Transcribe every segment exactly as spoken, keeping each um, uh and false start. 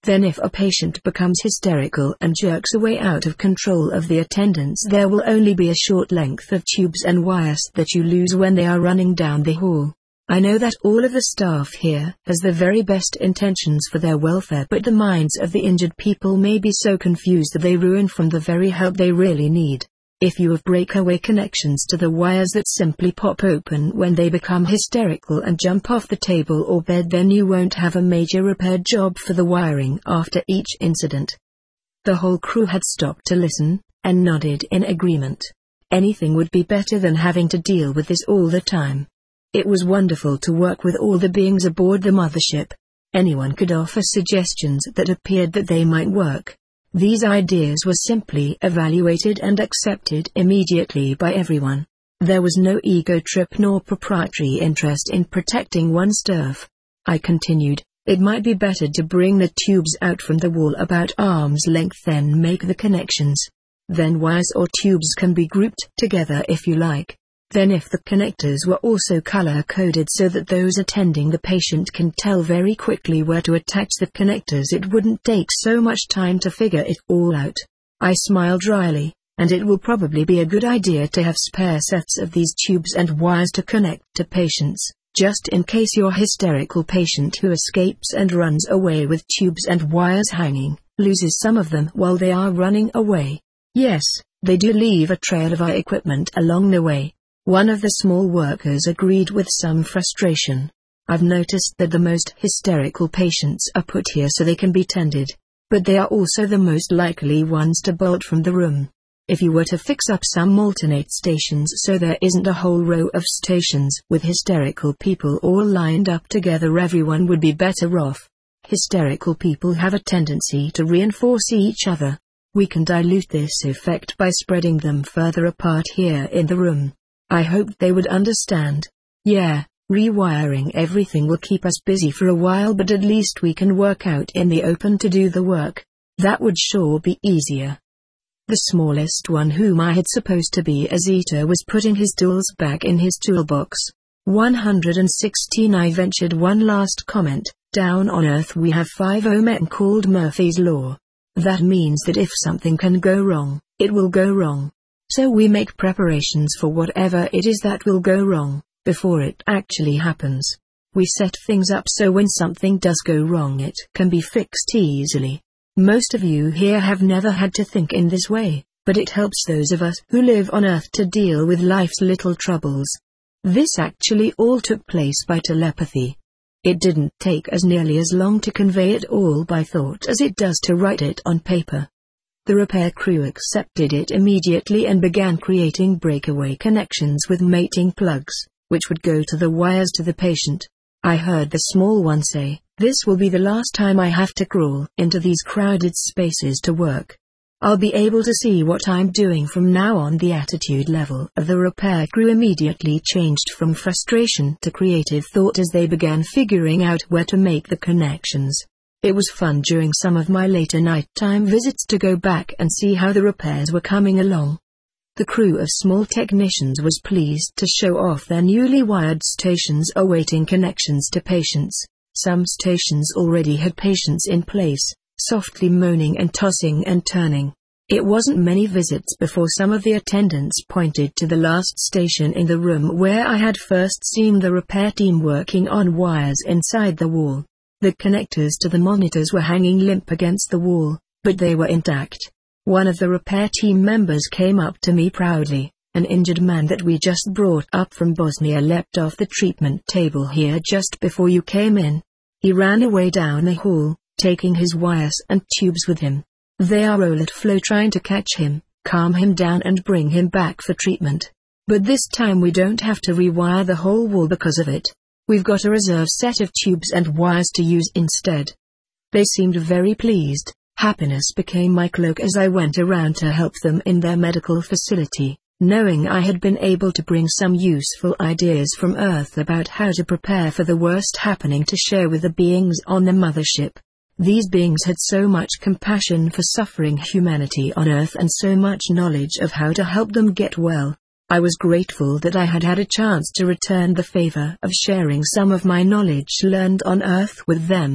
Then if a patient becomes hysterical and jerks away out of control of the attendants, there will only be a short length of tubes and wires that you lose when they are running down the hall. I know that all of the staff here has the very best intentions for their welfare, but the minds of the injured people may be so confused that they ruin from the very help they really need. If you have breakaway connections to the wires that simply pop open when they become hysterical and jump off the table or bed, then you won't have a major repair job for the wiring after each incident. The whole crew had stopped to listen, and nodded in agreement. Anything would be better than having to deal with this all the time. It was wonderful to work with all the beings aboard the mothership. Anyone could offer suggestions that appeared that they might work. These ideas were simply evaluated and accepted immediately by everyone. There was no ego trip nor proprietary interest in protecting one's turf. I continued, it might be better to bring the tubes out from the wall about arm's length, then make the connections. Then wires or tubes can be grouped together if you like. Then if the connectors were also color-coded so that those attending the patient can tell very quickly where to attach the connectors, it wouldn't take so much time to figure it all out. I smiled dryly, and it will probably be a good idea to have spare sets of these tubes and wires to connect to patients, just in case your hysterical patient who escapes and runs away with tubes and wires hanging, loses some of them while they are running away. Yes, they do leave a trail of our equipment along the way. One of the small workers agreed with some frustration. I've noticed that the most hysterical patients are put here so they can be tended. But they are also the most likely ones to bolt from the room. If you were to fix up some alternate stations so there isn't a whole row of stations with hysterical people all lined up together, everyone would be better off. Hysterical people have a tendency to reinforce each other. We can dilute this effect by spreading them further apart here in the room. I hoped they would understand. Yeah, rewiring everything will keep us busy for a while, but at least we can work out in the open to do the work. That would sure be easier. The smallest one, whom I had supposed to be Azita, was putting his tools back in his toolbox. one hundred sixteen I ventured one last comment. Down on Earth we have five omen called Murphy's Law. That means that if something can go wrong, it will go wrong. So we make preparations for whatever it is that will go wrong, before it actually happens. We set things up so when something does go wrong it can be fixed easily. Most of you here have never had to think in this way, but it helps those of us who live on Earth to deal with life's little troubles. This actually all took place by telepathy. It didn't take as nearly as long to convey it all by thought as it does to write it on paper. The repair crew accepted it immediately and began creating breakaway connections with mating plugs, which would go to the wires to the patient. I heard the small one say, "This will be the last time I have to crawl into these crowded spaces to work. I'll be able to see what I'm doing from now on." The attitude level of the repair crew immediately changed from frustration to creative thought as they began figuring out where to make the connections. It was fun during some of my later nighttime visits to go back and see how the repairs were coming along. The crew of small technicians was pleased to show off their newly wired stations awaiting connections to patients. Some stations already had patients in place, softly moaning and tossing and turning. It wasn't many visits before some of the attendants pointed to the last station in the room where I had first seen the repair team working on wires inside the wall. The connectors to the monitors were hanging limp against the wall, but they were intact. One of the repair team members came up to me proudly. An injured man that we just brought up from Bosnia leapt off the treatment table here just before you came in. He ran away down the hall, taking his wires and tubes with him. They are all at Flo trying to catch him, calm him down and bring him back for treatment. But this time we don't have to rewire the whole wall because of it. We've got a reserve set of tubes and wires to use instead. They seemed very pleased. Happiness became my cloak as I went around to help them in their medical facility, knowing I had been able to bring some useful ideas from Earth about how to prepare for the worst happening to share with the beings on the mothership. These beings had so much compassion for suffering humanity on Earth and so much knowledge of how to help them get well. I was grateful that I had had a chance to return the favor of sharing some of my knowledge learned on Earth with them.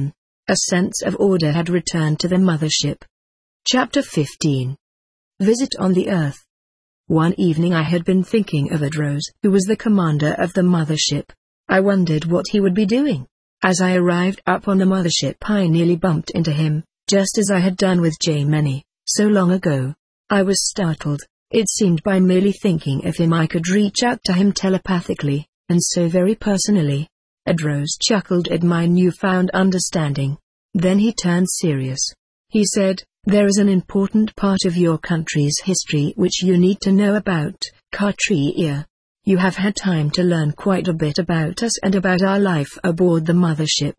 A sense of order had returned to the mothership. Chapter fifteen. Visit on the Earth. One evening I had been thinking of Adros, who was the commander of the mothership. I wondered what he would be doing. As I arrived up on the mothership I nearly bumped into him, just as I had done with J-Many, so long ago. I was startled. It seemed by merely thinking of him I could reach out to him telepathically, and so very personally. Adros chuckled at my newfound understanding. Then he turned serious. He said, "There is an important part of your country's history which you need to know about, Khatria. You have had time to learn quite a bit about us and about our life aboard the mothership.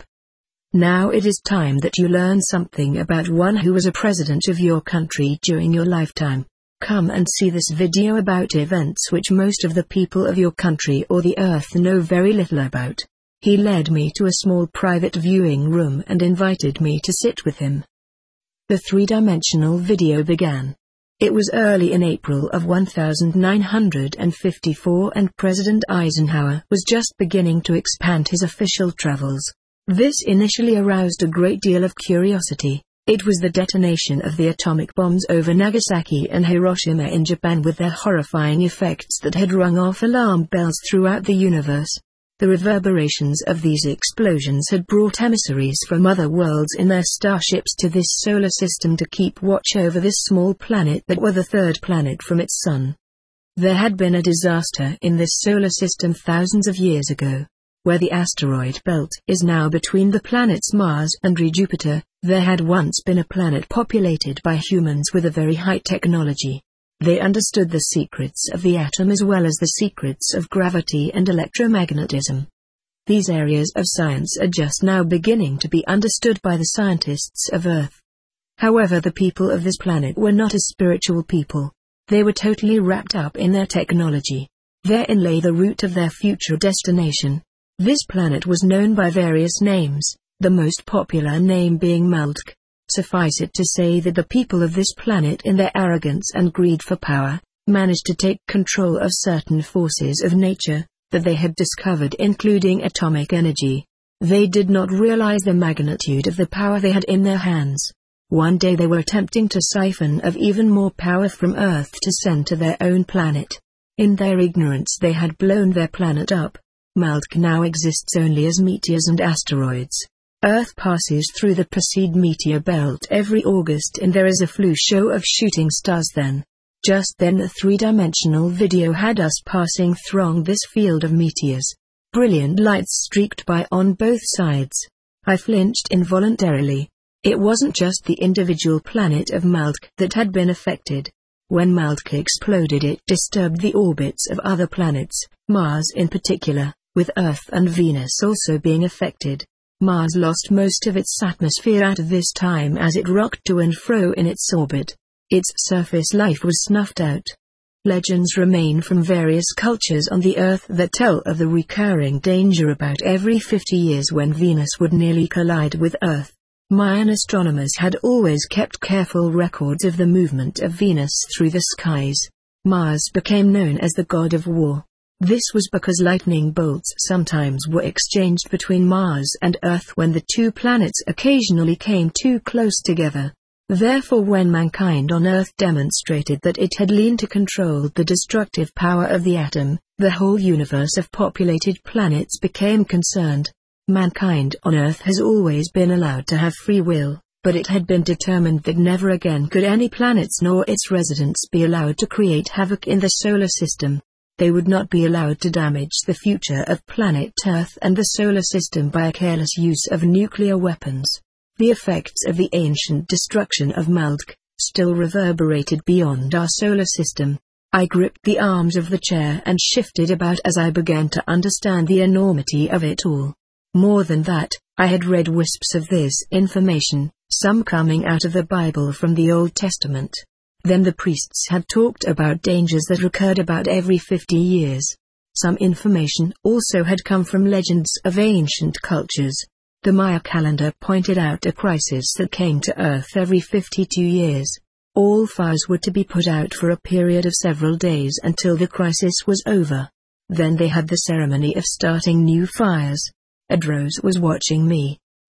Now it is time that you learn something about one who was a president of your country during your lifetime. Come and see this video about events which most of the people of your country or the Earth know very little about." He led me to a small private viewing room and invited me to sit with him. The three-dimensional video began. It was early in April of nineteen fifty-four and President Eisenhower was just beginning to expand his official travels. This initially aroused a great deal of curiosity. It was the detonation of the atomic bombs over Nagasaki and Hiroshima in Japan with their horrifying effects that had rung off alarm bells throughout the universe. The reverberations of these explosions had brought emissaries from other worlds in their starships to this solar system to keep watch over this small planet that was the third planet from its sun. There had been a disaster in this solar system thousands of years ago. Where the asteroid belt is now between the planets Mars and Jupiter, there had once been a planet populated by humans with a very high technology. They understood the secrets of the atom as well as the secrets of gravity and electromagnetism. These areas of science are just now beginning to be understood by the scientists of Earth. However, the people of this planet were not a spiritual people. They were totally wrapped up in their technology. Therein lay the root of their future destination. This planet was known by various names, the most popular name being Maldk. Suffice it to say that the people of this planet, in their arrogance and greed for power, managed to take control of certain forces of nature that they had discovered, including atomic energy. They did not realize the magnitude of the power they had in their hands. One day they were attempting to siphon of even more power from Earth to send to their own planet. In their ignorance they had blown their planet up. Maldk now exists only as meteors and asteroids. Earth passes through the Perseid meteor belt every August and there is a flu show of shooting stars then. Just then a three-dimensional video had us passing throng this field of meteors. Brilliant lights streaked by on both sides. I flinched involuntarily. It wasn't just the individual planet of Maldk that had been affected. When Maldk exploded, it disturbed the orbits of other planets, Mars in particular, with Earth and Venus also being affected. Mars lost most of its atmosphere at this time as it rocked to and fro in its orbit. Its surface life was snuffed out. Legends remain from various cultures on the Earth that tell of the recurring danger about every fifty years when Venus would nearly collide with Earth. Mayan astronomers had always kept careful records of the movement of Venus through the skies. Mars became known as the god of war. This was because lightning bolts sometimes were exchanged between Mars and Earth when the two planets occasionally came too close together. Therefore, when mankind on Earth demonstrated that it had learned to control the destructive power of the atom, the whole universe of populated planets became concerned. Mankind on Earth has always been allowed to have free will, but it had been determined that never again could any planets nor its residents be allowed to create havoc in the solar system. They would not be allowed to damage the future of planet Earth and the solar system by a careless use of nuclear weapons. The effects of the ancient destruction of Maldk still reverberated beyond our solar system. I gripped the arms of the chair and shifted about as I began to understand the enormity of it all. More than that, I had read wisps of this information, some coming out of the Bible from the Old Testament. Then the priests had talked about dangers that recurred about every fifty years. Some information also had come from legends of ancient cultures. The Maya calendar pointed out a crisis that came to Earth every fifty-two years. All fires were to be put out for a period of several days until the crisis was over. Then they had the ceremony of starting new fires. Adros was watching me.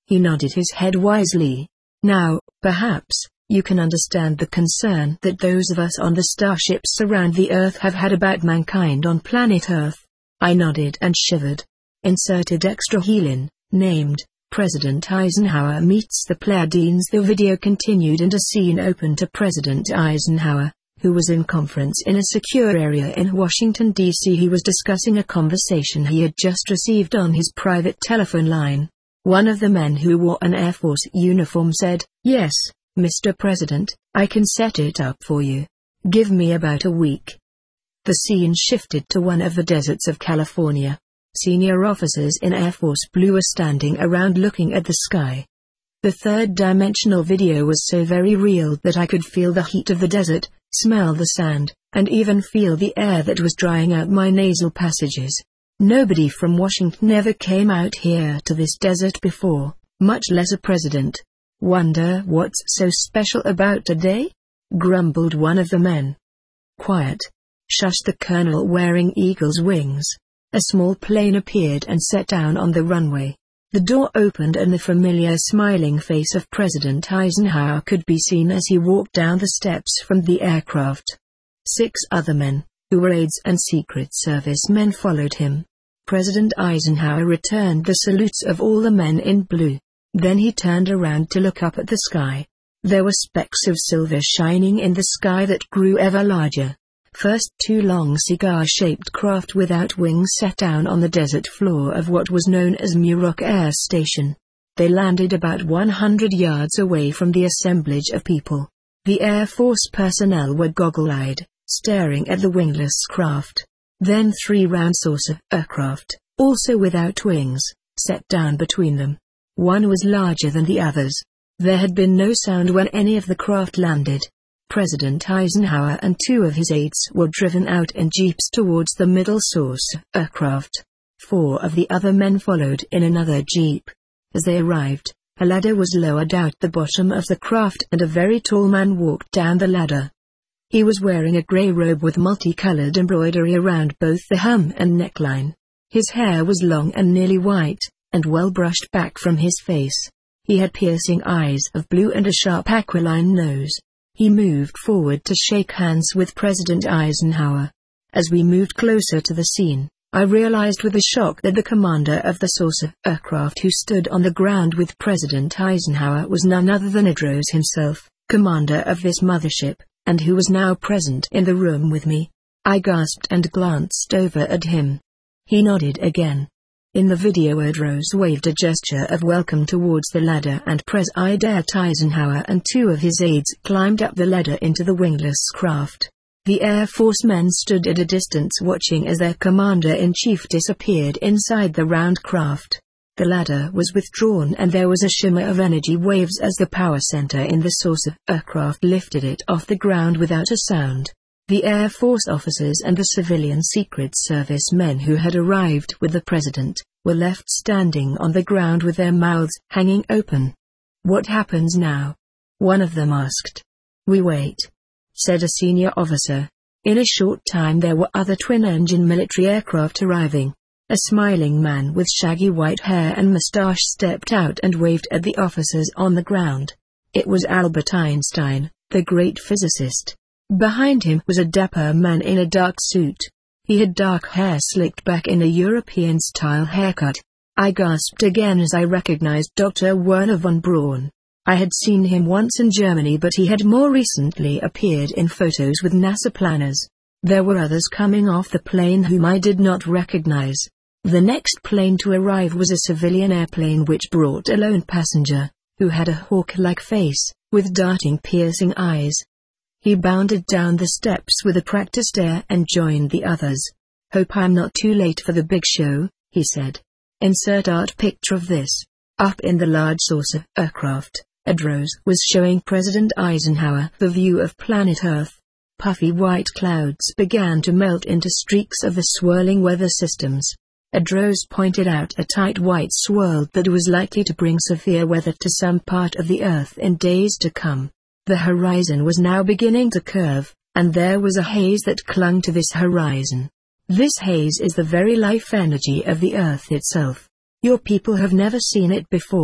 He nodded his head wisely. Now, perhaps, you can understand the concern that those of us on the starships around the Earth have had about mankind on planet Earth. I nodded and shivered. Inserted extra heal-in, named, President Eisenhower meets the Pleiadians. The video continued and a scene opened to President Eisenhower, who was in conference in a secure area in Washington, D C He was discussing a conversation he had just received on his private telephone line. One of the men who wore an Air Force uniform said, "Yes, Mister President, I can set it up for you. Give me about a week." The scene shifted to one of the deserts of California. Senior officers in Air Force Blue were standing around looking at the sky. The third-dimensional video was so very real that I could feel the heat of the desert, smell the sand, and even feel the air that was drying out my nasal passages. Nobody from Washington ever came out here to this desert before, much less a president. "Wonder what's so special about today?" grumbled one of the men. "Quiet. Shush," the colonel wearing eagle's wings. A small plane appeared and set down on the runway. The door opened and the familiar smiling face of President Eisenhower could be seen as he walked down the steps from the aircraft. Six other men, who were aides and Secret Service men, followed him. President Eisenhower returned the salutes of all the men in blue. Then he turned around to look up at the sky. There were specks of silver shining in the sky that grew ever larger. First, two long cigar-shaped craft without wings set down on the desert floor of what was known as Muroc Air Station. They landed about one hundred yards away from the assemblage of people. The Air Force personnel were goggle-eyed, staring at the wingless craft. Then three round saucer aircraft, also without wings, set down between them. One was larger than the others. There had been no sound when any of the craft landed. President Eisenhower and two of his aides were driven out in jeeps towards the middle saucer aircraft. Four of the other men followed in another jeep. As they arrived, a ladder was lowered out the bottom of the craft and a very tall man walked down the ladder. He was wearing a grey robe with multicolored embroidery around both the hem and neckline. His hair was long and nearly white, and well brushed back from his face. He had piercing eyes of blue and a sharp aquiline nose. He moved forward to shake hands with President Eisenhower. As we moved closer to the scene, I realized with a shock that the commander of the saucer aircraft who stood on the ground with President Eisenhower was none other than Edros himself, commander of this mothership, and who was now present in the room with me. I gasped and glanced over at him. He nodded again. In the video, Edros waved a gesture of welcome towards the ladder and President Eisenhower and two of his aides climbed up the ladder into the wingless craft. The Air Force men stood at a distance watching as their commander-in-chief disappeared inside the round craft. The ladder was withdrawn and there was a shimmer of energy waves as the power center in the saucer aircraft lifted it off the ground without a sound. The Air Force officers and the civilian Secret Service men who had arrived with the president were left standing on the ground with their mouths hanging open. "What happens now?" one of them asked. "We wait," said a senior officer. In a short time there were other twin-engine military aircraft arriving. A smiling man with shaggy white hair and mustache stepped out and waved at the officers on the ground. It was Albert Einstein, the great physicist. Behind him was a dapper man in a dark suit. He had dark hair slicked back in a European-style haircut. I gasped again as I recognized Doctor Wernher von Braun. I had seen him once in Germany, but he had more recently appeared in photos with NASA planners. There were others coming off the plane whom I did not recognize. The next plane to arrive was a civilian airplane which brought a lone passenger, who had a hawk-like face, with darting piercing eyes. He bounded down the steps with a practiced air and joined the others. "Hope I'm not too late for the big show," he said. Insert art picture of this. Up in the large saucer aircraft, Edros was showing President Eisenhower the view of planet Earth. Puffy white clouds began to melt into streaks of the swirling weather systems. Edros pointed out a tight white swirl that was likely to bring severe weather to some part of the Earth in days to come. The horizon was now beginning to curve, and there was a haze that clung to this horizon. This haze is the very life energy of the Earth itself. Your people have never seen it before,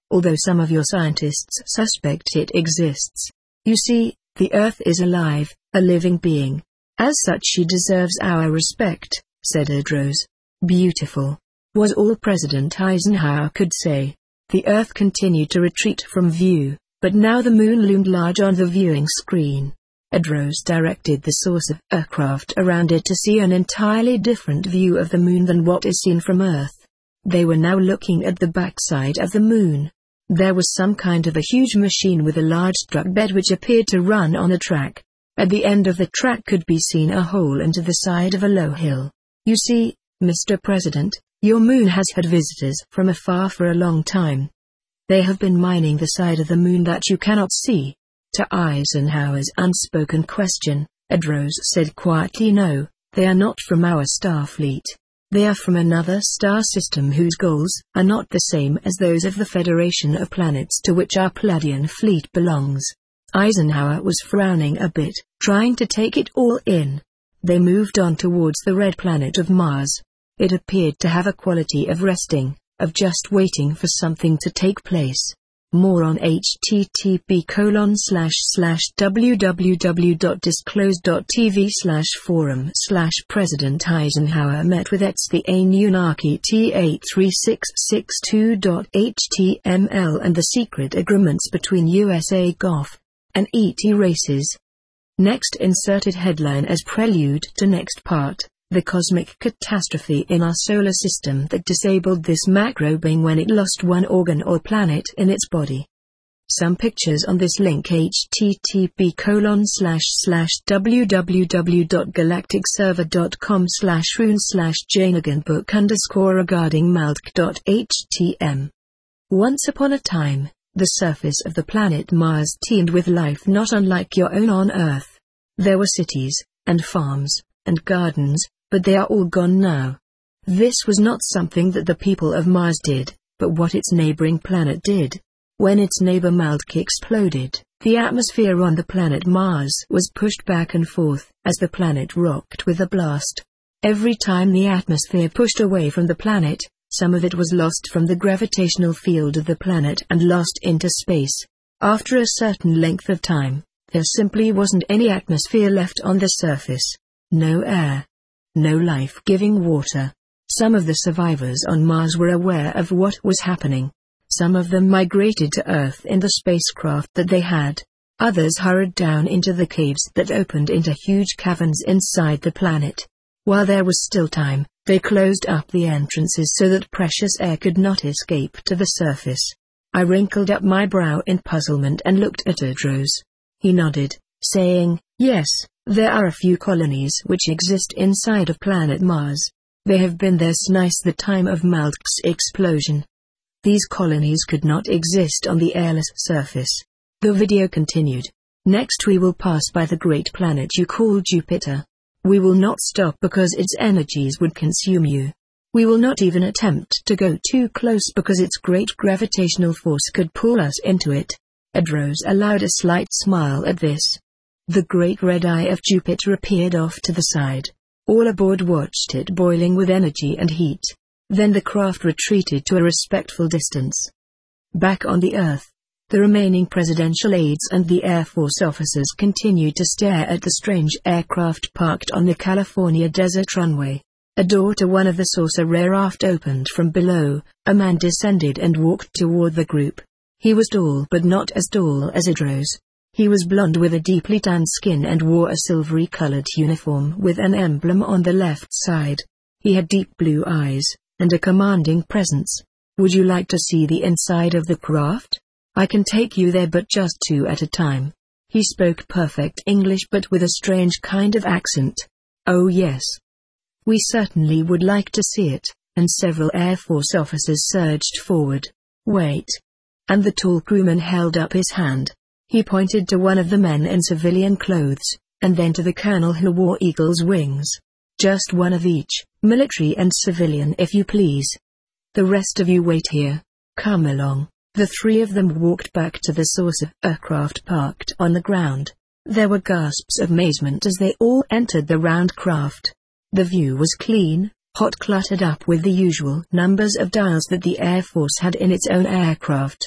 although some of your scientists suspect it exists. You see, the Earth is alive, a living being. As such she deserves our respect, said Tedros. Beautiful, was all President Eisenhower could say. The Earth continued to retreat from view, but now the moon loomed large on the viewing screen. Tedros directed the source of aircraft around it to see an entirely different view of the moon than what is seen from Earth. They were now looking at the backside of the moon. There was some kind of a huge machine with a large truck bed which appeared to run on a track. At the end of the track could be seen a hole into the side of a low hill. You see, Mister President, your moon has had visitors from afar for a long time. They have been mining the side of the moon that you cannot see. To Eisenhower's unspoken question, Tedros said quietly, no, they are not from our star fleet. They are from another star system whose goals are not the same as those of the Federation of Planets to which our Palladian fleet belongs. Eisenhower was frowning a bit, trying to take it all in. They moved on towards the red planet of Mars. It appeared to have a quality of resting, of just waiting for something to take place. More on http colon slash slash www.disclose.tv slash forum slash President Eisenhower met with Etsy Anunnaki T eight three six six two dot H T M L and the secret agreements between U S A Gov and E T races. Next inserted headline as prelude to next part. The cosmic catastrophe in our solar system that disabled this macro being when it lost one organ or planet in its body. Some pictures on this link http colon slash slash www.galacticserver.com slash rune slash janaganbook underscore regarding malk.htm. Once upon a time, the surface of the planet Mars teemed with life not unlike your own on Earth. There were cities, and farms, and gardens, but they are all gone now. This was not something that the people of Mars did, but what its neighboring planet did. When its neighbor Malk exploded, the atmosphere on the planet Mars was pushed back and forth as the planet rocked with a blast. Every time the atmosphere pushed away from the planet, some of it was lost from the gravitational field of the planet and lost into space. After a certain length of time, there simply wasn't any atmosphere left on the surface. No air. No life-giving water. Some of the survivors on Mars were aware of what was happening. Some of them migrated to Earth in the spacecraft that they had. Others hurried down into the caves that opened into huge caverns inside the planet. While there was still time, they closed up the entrances so that precious air could not escape to the surface. I wrinkled up my brow in puzzlement and looked at Tedros. He nodded, saying, yes, there are a few colonies which exist inside of planet Mars. They have been there since the time of Malk's explosion. These colonies could not exist on the airless surface. The video continued. Next we will pass by the great planet you call Jupiter. We will not stop because its energies would consume you. We will not even attempt to go too close because its great gravitational force could pull us into it. Tedros allowed a slight smile at this. The great red eye of Jupiter appeared off to the side. All aboard watched it boiling with energy and heat. Then the craft retreated to a respectful distance. Back on the Earth, the remaining presidential aides and the Air Force officers continued to stare at the strange aircraft parked on the California desert runway. A door to one of the saucer aircraft opened from below. A man descended and walked toward the group. He was tall but not as tall as Tedros. He was blond with a deeply tanned skin and wore a silvery-colored uniform with an emblem on the left side. He had deep blue eyes, and a commanding presence. Would you like to see the inside of the craft? I can take you there but just two at a time. He spoke perfect English but with a strange kind of accent. Oh yes. We certainly would like to see it, and several Air Force officers surged forward. Wait. And the tall crewman held up his hand. He pointed to one of the men in civilian clothes, and then to the colonel who wore eagle's wings. Just one of each, military and civilian if you please. The rest of you wait here. Come along. The three of them walked back to the source of aircraft parked on the ground. There were gasps of amazement as they all entered the round craft. The view was clean, hot, cluttered up with the usual numbers of dials that the Air Force had in its own aircraft.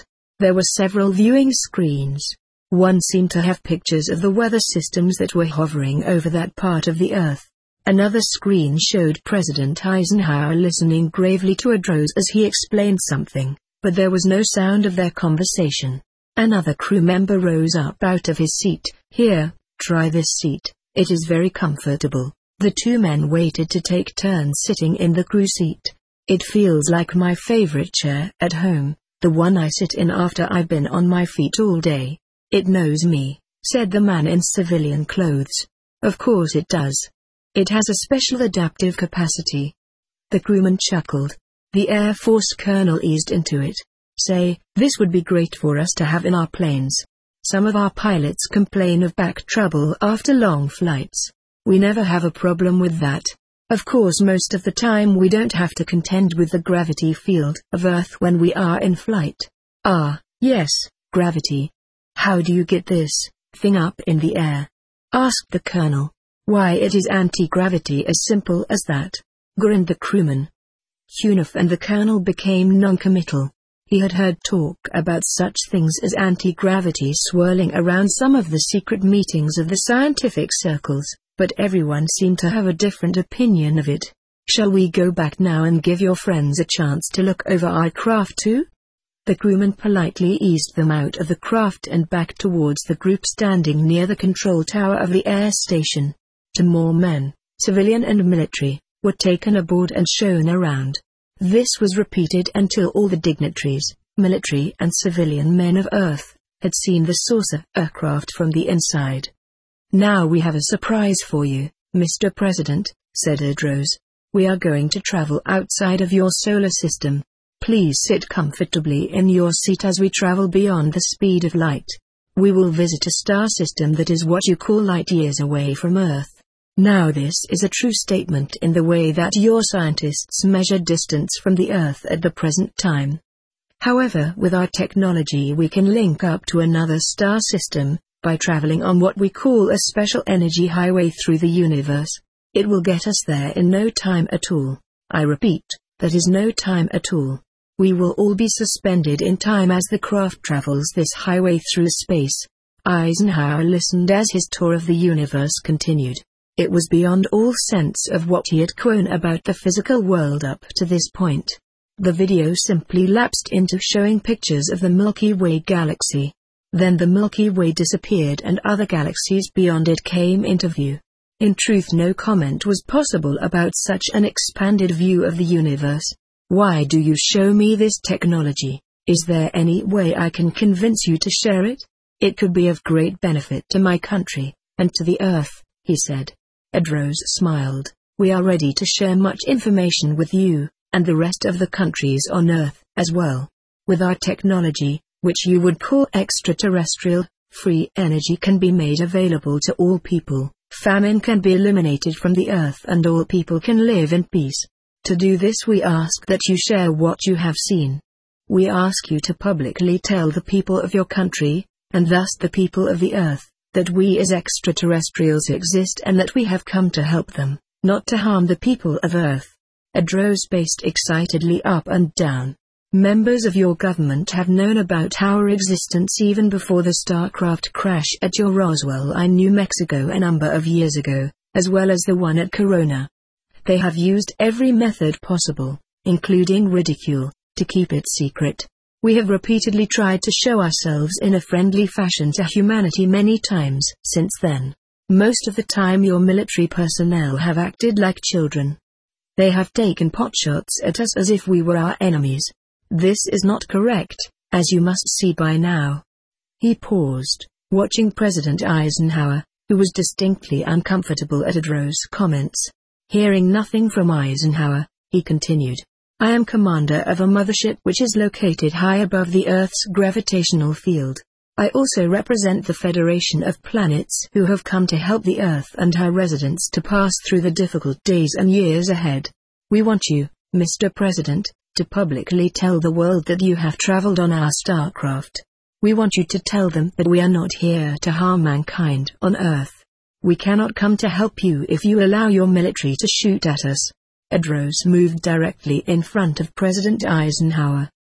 There were several viewing screens. One seemed to have pictures of the weather systems that were hovering over that part of the Earth. Another screen showed President Eisenhower listening gravely to Edros as he explained something, but there was no sound of their conversation. Another crew member rose up out of his seat. "Here, try this seat, it is very comfortable." The two men waited to take turns sitting in the crew seat. "It feels like my favorite chair at home, the one I sit in after I've been on my feet all day. It knows me," said the man in civilian clothes. "Of course it does. It has a special adaptive capacity." The crewman chuckled. The Air Force colonel eased into it. "Say, this would be great for us to have in our planes. Some of our pilots complain of back trouble after long flights. We never have a problem with that. Of course, most of the time we don't have to contend with the gravity field of Earth when we are in flight." "Ah, yes, gravity. How do you get this thing up in the air?" asked the colonel. "Why, it is anti-gravity, as simple as that," grinned the crewman. Huneff and the colonel became non-committal. He had heard talk about such things as anti-gravity swirling around some of the secret meetings of the scientific circles, but everyone seemed to have a different opinion of it. "Shall we go back now and give your friends a chance to look over our craft too?" The crewman politely eased them out of the craft and back towards the group standing near the control tower of the air station. Two more men, civilian and military, were taken aboard and shown around. This was repeated until all the dignitaries, military and civilian men of Earth, had seen the saucer aircraft from the inside. "Now we have a surprise for you, Mister President," said Edros. "We are going to travel outside of your solar system. Please sit comfortably in your seat as we travel beyond the speed of light. We will visit a star system that is what you call light years away from Earth. Now this is a true statement in the way that your scientists measure distance from the Earth at the present time. However, with our technology we can link up to another star system, by traveling on what we call a special energy highway through the universe. It will get us there in no time at all. I repeat, that is no time at all. We will all be suspended in time as the craft travels this highway through space." Eisenhower listened as his tour of the universe continued. It was beyond all sense of what he had known about the physical world up to this point. The video simply lapsed into showing pictures of the Milky Way galaxy. Then the Milky Way disappeared and other galaxies beyond it came into view. In truth, no comment was possible about such an expanded view of the universe. "Why do you show me this technology? Is there any way I can convince you to share it? It could be of great benefit to my country, and to the Earth," he said. Edros smiled. "We are ready to share much information with you, and the rest of the countries on Earth, as well. With our technology, which you would call extraterrestrial, free energy can be made available to all people, famine can be eliminated from the Earth and all people can live in peace. To do this we ask that you share what you have seen. We ask you to publicly tell the people of your country, and thus the people of the Earth, that we as extraterrestrials exist and that we have come to help them, not to harm the people of Earth." Edros paced excitedly up and down. "Members of your government have known about our existence even before the Starcraft crash at your Roswell, New Mexico a number of years ago, as well as the one at Corona. They have used every method possible, including ridicule, to keep it secret. We have repeatedly tried to show ourselves in a friendly fashion to humanity many times since then. Most of the time your military personnel have acted like children. They have taken potshots at us as if we were our enemies. This is not correct, as you must see by now." He paused, watching President Eisenhower, who was distinctly uncomfortable at Edros' comments. Hearing nothing from Eisenhower, he continued. "I am commander of a mothership which is located high above the Earth's gravitational field. I also represent the Federation of Planets who have come to help the Earth and her residents to pass through the difficult days and years ahead. We want you, Mister President, to publicly tell the world that you have traveled on our Starcraft. We want you to tell them that we are not here to harm mankind on Earth. We cannot come to help you if you allow your military to shoot at us." Edros moved directly in front of President Eisenhower.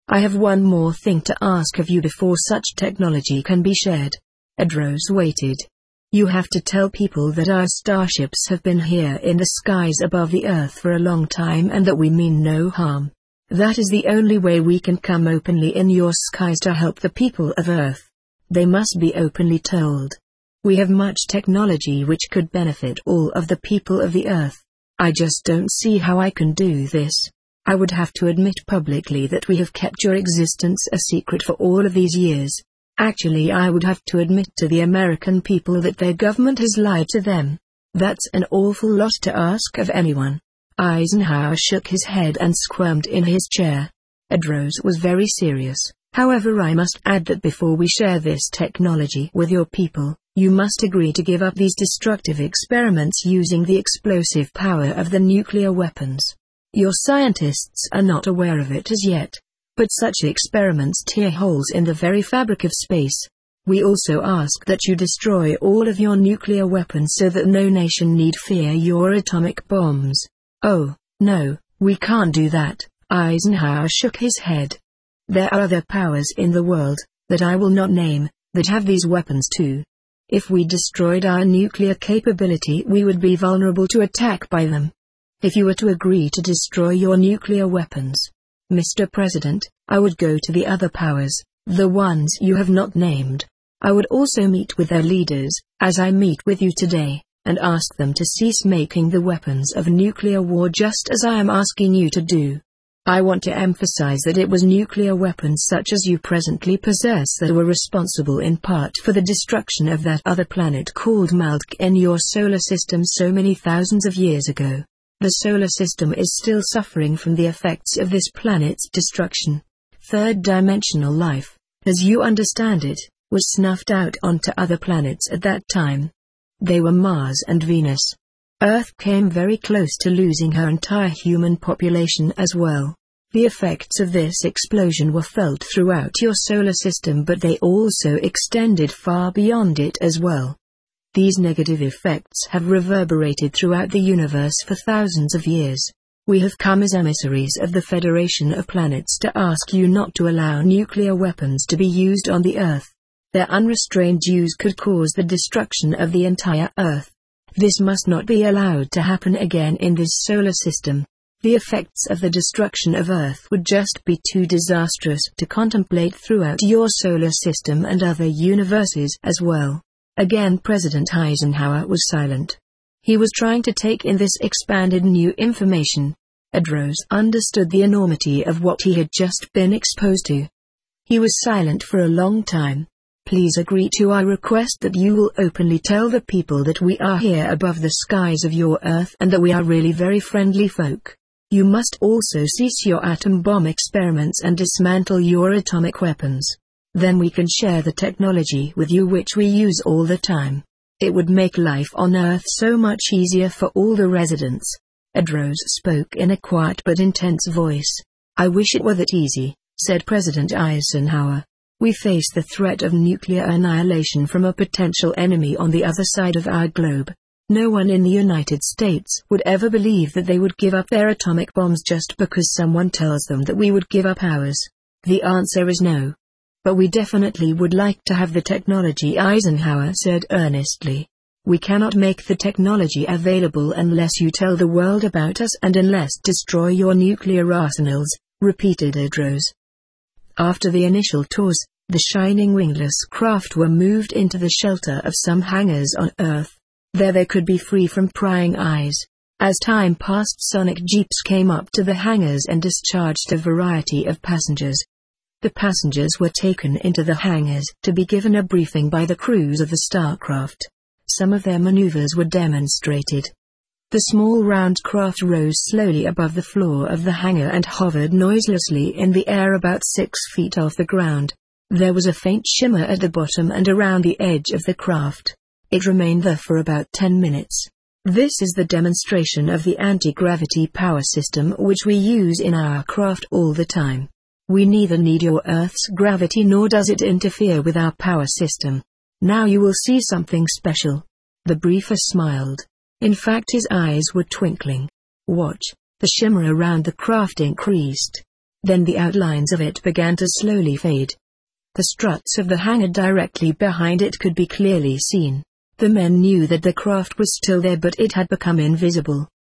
I have one more thing to ask of you before such technology can be shared. Edros waited. You have to tell people that our starships have been here in the skies above the Earth for a long time and that we mean no harm. That is the only way we can come openly in your skies to help the people of Earth. They must be openly told. We have much technology which could benefit all of the people of the Earth. I just don't see how I can do this. I would have to admit publicly that we have kept your existence a secret for all of these years. Actually, I would have to admit to the American people that their government has lied to them. That's an awful lot to ask of anyone. Eisenhower shook his head and squirmed in his chair. Edros was very serious. However, I must add that before we share this technology with your people, you must agree to give up these destructive experiments using the explosive power of the nuclear weapons. Your scientists are not aware of it as yet, but such experiments tear holes in the very fabric of space. We also ask that you destroy all of your nuclear weapons so that no nation need fear your atomic bombs. Oh, no, we can't do that. Eisenhower shook his head. There are other powers in the world, that I will not name, that have these weapons too. If we destroyed our nuclear capability, we would be vulnerable to attack by them. If you were to agree to destroy your nuclear weapons, Mister President, I would go to the other powers, the ones you have not named. I would also meet with their leaders, as I meet with you today, and ask them to cease making the weapons of nuclear war just as I am asking you to do. I want to emphasize that it was nuclear weapons such as you presently possess that were responsible in part for the destruction of that other planet called Malk in your solar system so many thousands of years ago. The solar system is still suffering from the effects of this planet's destruction. Third-dimensional life, as you understand it, was snuffed out onto other planets at that time. They were Mars and Venus. Earth came very close to losing her entire human population as well. The effects of this explosion were felt throughout your solar system, but they also extended far beyond it as well. These negative effects have reverberated throughout the universe for thousands of years. We have come as emissaries of the Federation of Planets to ask you not to allow nuclear weapons to be used on the Earth. Their unrestrained use could cause the destruction of the entire Earth. This must not be allowed to happen again in this solar system. The effects of the destruction of Earth would just be too disastrous to contemplate throughout your solar system and other universes as well. Again, President Eisenhower was silent. He was trying to take in this expanded new information. Edros understood the enormity of what he had just been exposed to. He was silent for a long time. Please agree to our request that you will openly tell the people that we are here above the skies of your Earth and that we are really very friendly folk. You must also cease your atom bomb experiments and dismantle your atomic weapons. Then we can share the technology with you which we use all the time. It would make life on Earth so much easier for all the residents. Edros spoke in a quiet but intense voice. I wish it were that easy, said President Eisenhower. We face the threat of nuclear annihilation from a potential enemy on the other side of our globe. No one in the United States would ever believe that they would give up their atomic bombs just because someone tells them that we would give up ours. The answer is no. But we definitely would like to have the technology, Eisenhower said earnestly. We cannot make the technology available unless you tell the world about us and unless destroy your nuclear arsenals, repeated Edros. After the initial tours, the shining wingless craft were moved into the shelter of some hangars on Earth. There they could be free from prying eyes. As time passed, sonic jeeps came up to the hangars and discharged a variety of passengers. The passengers were taken into the hangars to be given a briefing by the crews of the Starcraft. Some of their maneuvers were demonstrated. The small round craft rose slowly above the floor of the hangar and hovered noiselessly in the air about six feet off the ground. There was a faint shimmer at the bottom and around the edge of the craft. It remained there for about ten minutes. This is the demonstration of the anti-gravity power system which we use in our craft all the time. We neither need your Earth's gravity nor does it interfere with our power system. Now you will see something special. The briefer smiled. In fact, his eyes were twinkling. Watch. The shimmer around the craft increased. Then the outlines of it began to slowly fade. The struts of the hangar directly behind it could be clearly seen. The men knew that the craft was still there, but it had become invisible.